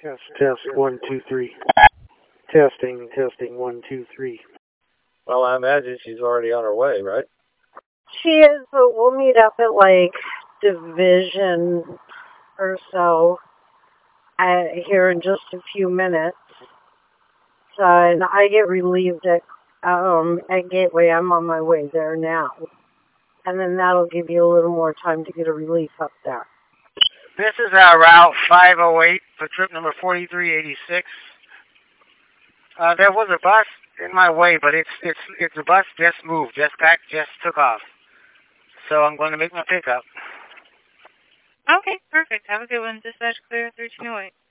Test 1 2 3. Testing 1 2 3. Well, I imagine she's already on her way, right? She is, but we'll meet up at like Division or so here in just a few minutes. So and I get relieved at Gateway. I'm on my way there now. And then that'll give you a little more time to get a relief up there. This is Route 508 for trip number 4386. There was a bus in my way, but it's the bus just moved, just took off. So I'm going to make my pickup. Okay, perfect. Have a good one. Dispatch clear 1308.